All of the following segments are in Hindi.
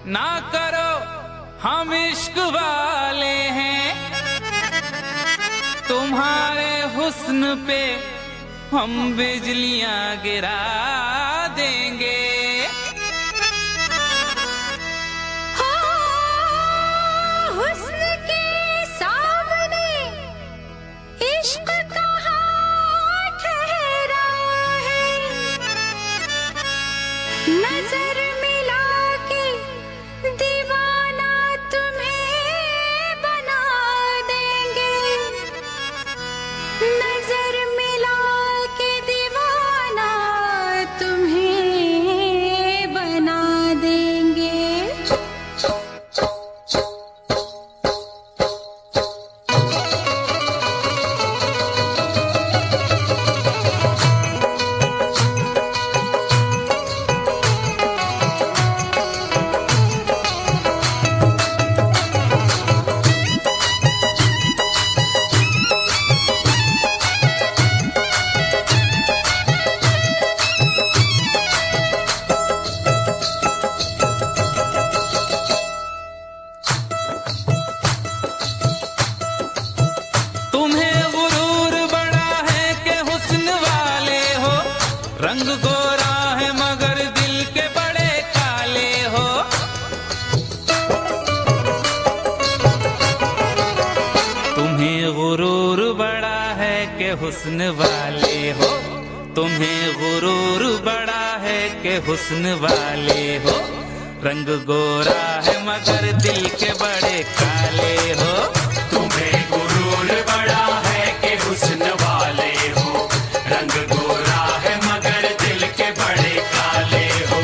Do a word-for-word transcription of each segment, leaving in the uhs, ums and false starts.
ना करो हम इश्क वाले हैं, तुम्हारे हुस्न पे हम बिजलियां गिरा देंगे। नजर मिला के दीवाना तुम्हें बना देंगे, नजर मिला के दीवाना तुम्हें बना देंगे। रंग गोरा है मगर दिल के बड़े काले हो, तुम्हें गुरूर बड़ा है कि हुस्न वाले हो, तुम्हें गुरूर बड़ा है कि हुस्न वाले हो। रंग गोरा है मगर दिल के बड़े काले हो, तुम्हें गुरूर बड़ा है कि हुस्न वाले हो। रंग गोरा है मगर दिल के बड़े काले हो।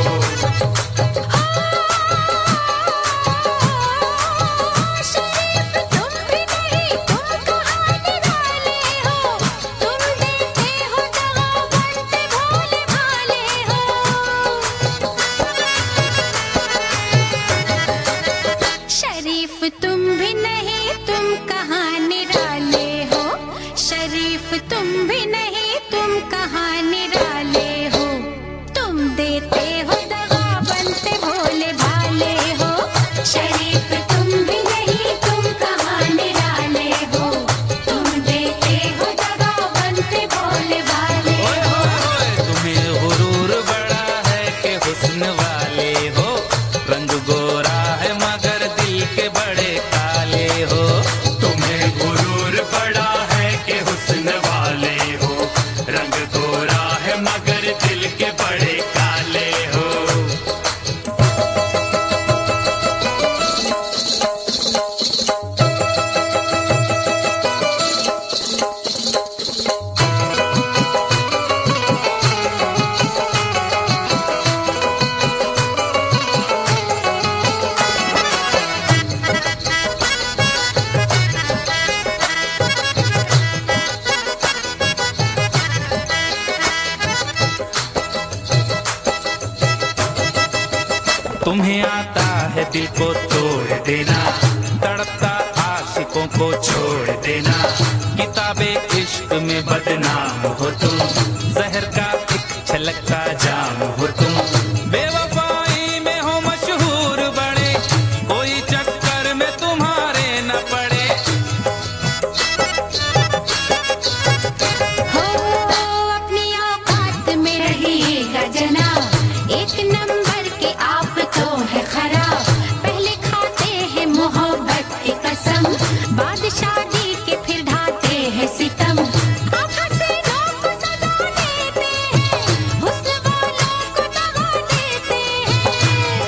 शरीफ तुम भी नहीं, तुम कहाँ निराले हो, तुम देते हो दगा बनते भोले भाले हो। शरीफ तुम भी नहीं, तुम कहाँ निराले हो, शरीफ तुम भी नहीं, तुम कहाँ निराले हो, तुम देते हो दगा बनते भोले भाले हो। शरीफ तुम भी नहीं, तुम कहाँ निराले हो, तुम देते हो दगा बनते भोले भाले ओए हो। होए होए, तुम्हें गुरूर बड़ा है कि हुस्न वाले हो। रंग गोरा है मगर दिल के बड़े काले हो, तुम्हें गुरूर बड़ा है कि हुस्न वाले हो। रंग गोरा है मगर दिल के बड़े काले हो। तुम्हें आता है दिल को तोड़ देना, तड़पता आशिकों को छोड़ देना। किताबे इश्क में बदनाम हो तुम, जहर का एक छलक का जाम हो तुम। बेवफाई में हो मशहूर बड़े, कोई चक्कर में तुम्हारे न पड़े। हो अपनी औकात में रहिएगा जना, एक नंबर के आप तो है खराब। पहले खाते हैं मोहब्बत की कसम, बाद शादी के फिर ढाते हैं सितम। आप हसीनों को सजा देते हैं, हुस्न वालों को दगा देते हैं।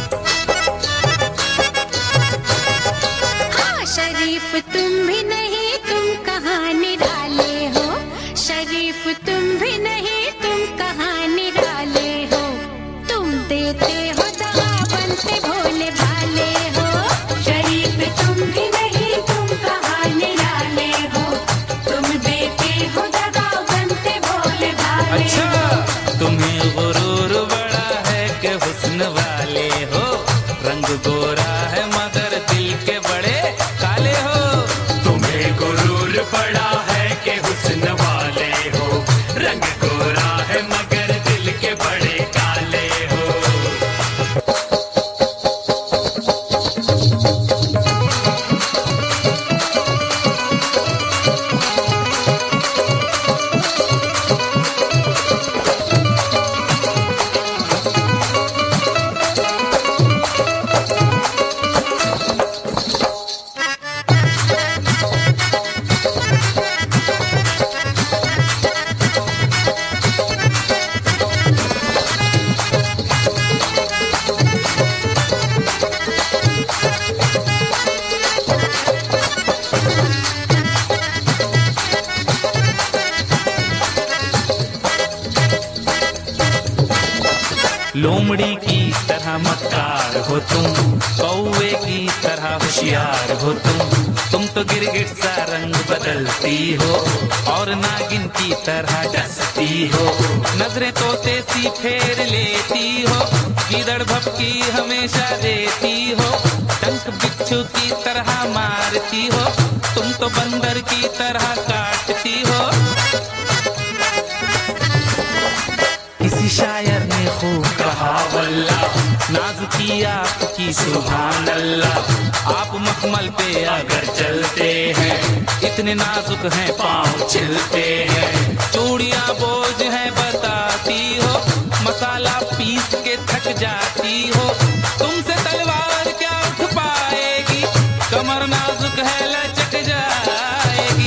हाँ शरीफ तुम भी नहीं, तुम कहाँ निराले हो, शरीफ तुम भी नहीं, तुम कहाँ निराले हो, तुम देते हो दगा बनते भोले भाले हो। शरीफ तुम भी नहीं, तुम कहाँ निराले हो, तुम देते हो दगा बनते भोले भाले हो। अच्छा, तुम्हें गुरूर बड़ा है कि हुस्न वाले हो। रंग गोरा है मगर दिल के बड़े काले हो, तुम्हें गुरूर बड़ा है कि हुस्न वाले हो। रंग गोरा है मगर दिल के बड़े काले हो। लोमड़ी की तरह मक्कार हो तुम, कौवे की तरह होशियार हो तुम। तुम तो गिरगिट सा रंग बदलती हो और नागिन की तरह डसती हो। नजरें तोते सी फेर लेती हो, गीदड़ भपकी हमेशा देती हो। डंक बिच्छू की तरह मारती हो, तुम तो बंदर की तरह काटती हो। किसी शायर ने खूब कहा वल्ला, नाजुकी आपकी सुभान अल्लाह। आप मखमल पे अगर चलते हैं, इतने नाजुक हैं पाँव छिलते हैं। चूड़ियाँ बोझ हैं बताती हो, मसाला पीस के थक जाती हो। तुमसे तलवार क्या उठ पाएगी, कमर नाजुक है लचक जाएगी।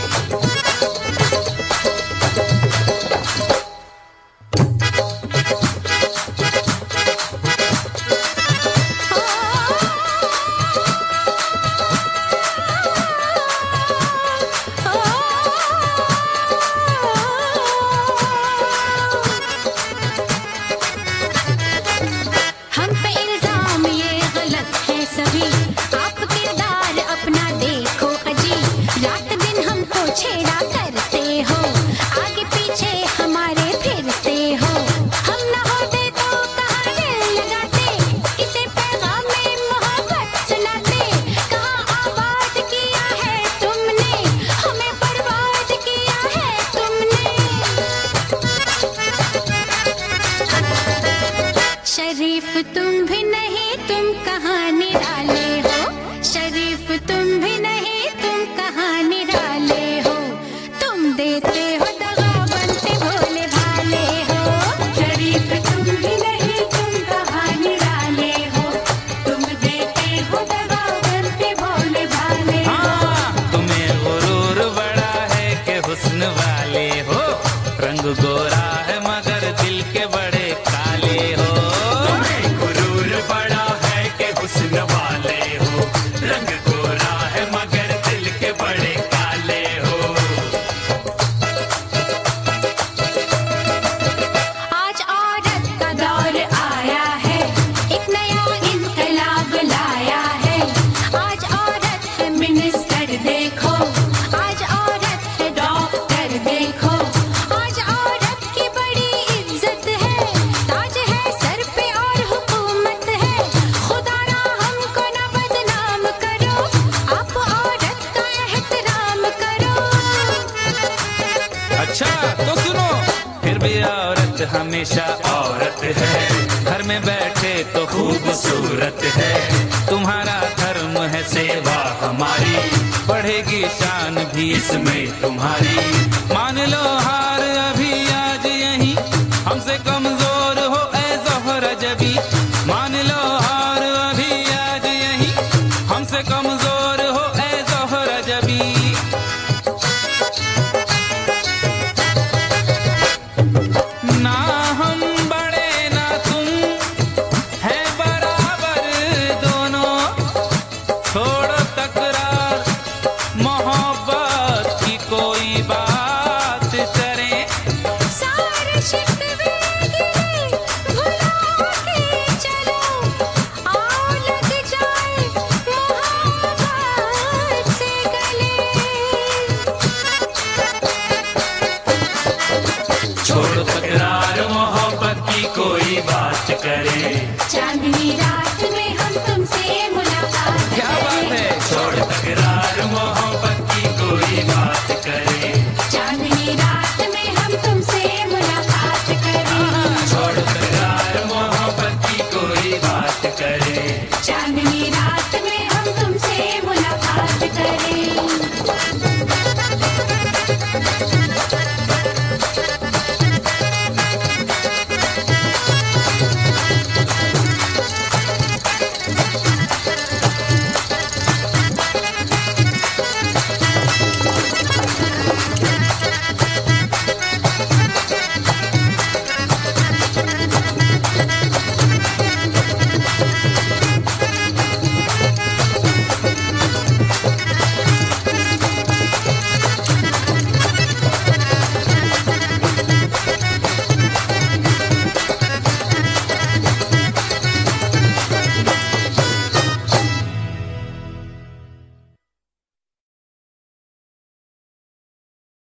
छेड़ा करते हो, आगे पीछे हमारे फिरते हो। हम न होते तो कहाँ दिल लगाते, इसे पैगाम में मोहब्बत सुनाते। कहाँ आबाद किया है तुमने, हमें बर्बाद किया है तुमने। शरीफ तुम भी नहीं, तुम कहाँ निराले हो। शरीफ तुम भी नहीं, तुम कहाँ निराले हो। तुम देते हो दगा, बनते भोले भाले हो। शरीफ तुम भी नहीं, तुम कहाँ निराले हो। तुम देते हो दगा, बनते भोले भाले हो। हाँ, तुम्हें गुरूर बड़ा है के हुस्न वाले हो। रंग गोरा है मगर दिल के बड़े काले हो। तुम्हें गुरूर बड़ा है के हुस्न वाले हो, रंग गोरा है मगर दिल के बड़े काले हो। आज औरत का दौर आया है, एक नया इनकलाब लाया है। आज औरत है मिनिस्टर देखो, आज औरत है डॉक्टर देखो। आज औरत की बड़ी इज्जत है, ताज है सर पे और हुकूमत है। खुदारा हमको न बदनाम करो, आप औरत का एहतराम करो। अच्छा तो सुनो, फिर भी औरत हमेशा औरत है। घर में बैठे तो खूबसूरत है। तुम्हारा धर्म है सेवा हमारी, बढ़ेगी शान भी इसमें तुम्हारी। मान लो हार अभी आज यहीं, हमसे कमजोर हो ए ज़ोहरा जबी। मान लो हार अभी आज यहीं, हमसे कमजोर हो ए ज़ोहरा जबी। ना हम बड़े ना तुम, है बराबर दोनों। छोड़ो तकरार, मोहब्बत की कोई बात करें। सारे शिकवे गिले भुला के चलो, आओ लग जाए मोहब्बत से गले। छोड़ो तकरार, मोहब्बत की कोई बात करें। चांदनी रात में हम तुमसे मुलाकात क्या बात है। छोड़ तकरार, मोहब्बत की कोई बात करें। चांदनी रात में हम तुमसे मुलाकात करें। छोड़ तकरार, मोहब्बत की कोई बात